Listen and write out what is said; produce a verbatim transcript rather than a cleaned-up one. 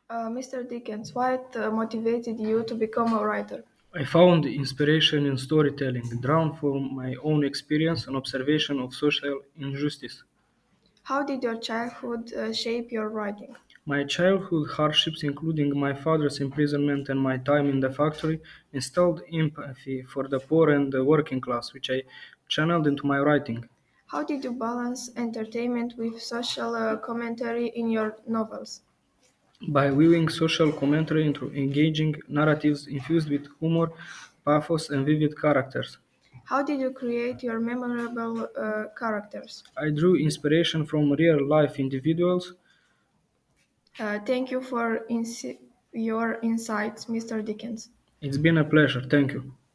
Uh, mister Dickens, what uh, motivated you to become a writer? I found inspiration in storytelling, drawn from my own experience and observation of social injustice. How did your childhood uh, shape your writing? My childhood hardships, including my father's imprisonment and my time in the factory, instilled empathy for the poor and the working class, which I channeled into my writing. How did you balance entertainment with social uh, commentary in your novels? By weaving social commentary into engaging narratives infused with humor, pathos, and vivid characters. How did you create your memorable uh, characters? I drew inspiration from real life individuals. Uh, thank you for insi- your insights, mister Dickens. It's been a pleasure. Thank you.